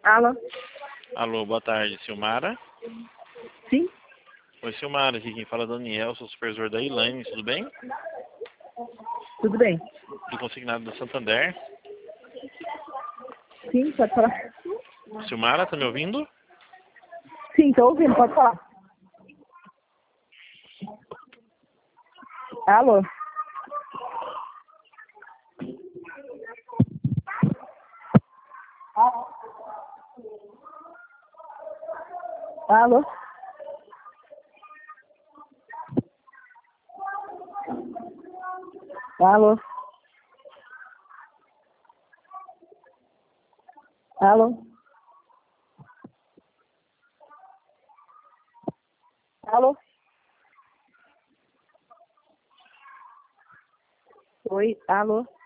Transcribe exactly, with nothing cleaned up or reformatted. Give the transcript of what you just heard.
Alô? Alô, boa tarde, Silmara. Sim? Oi, Silmara, aqui quem fala é Daniel, sou supervisor da Elaine, tudo bem? Tudo bem? Do consignado do Santander. Sim, pode falar. Silmara, tá me ouvindo? Sim, estou ouvindo, pode falar. Alô? Alô? Alô? Alô? Alô? Oi, alô?